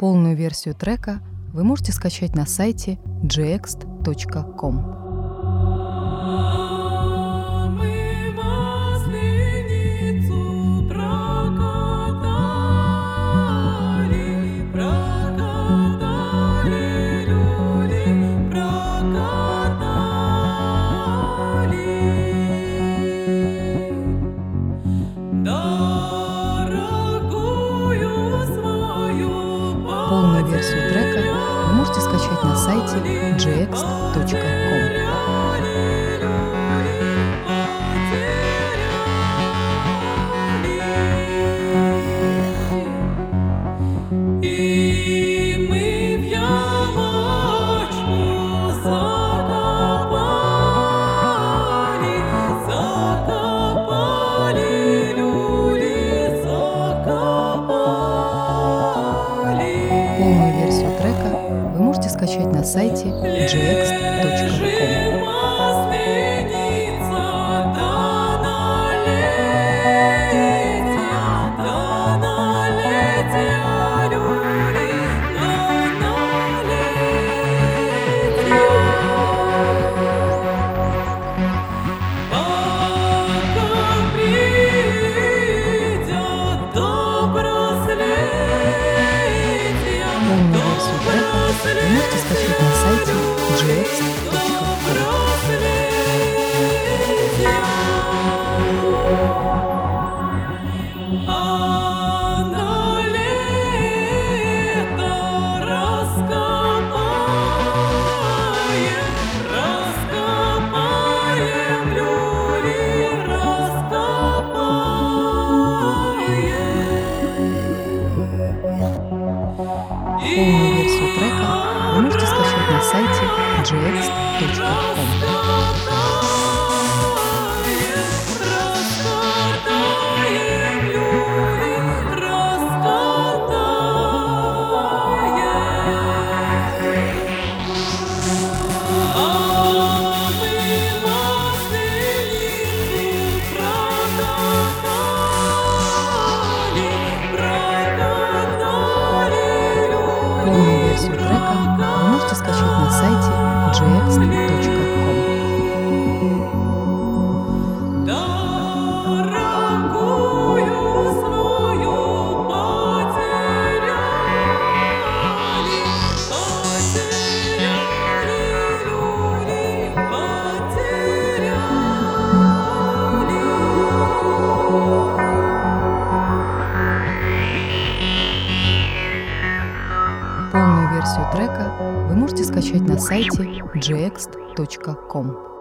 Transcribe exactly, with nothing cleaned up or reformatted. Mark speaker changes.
Speaker 1: Полную версию трека вы можете скачать на сайте джи-экст точка ком. Полную версию трека вы можете скачать на сайте джи-экст точка ком. Полную версию трека вы можете скачать на сайте джи-экст точка ком. Полную версию трека вы можете скачать на сайте джи-экст точка ком. Полную версию трека вы можете скачать на сайте джи-экст точка ком. Полную версию трека вы можете скачать на сайте джи-экст точка ком. Полную версию трека вы можете скачать на сайте джи-экст точка ком.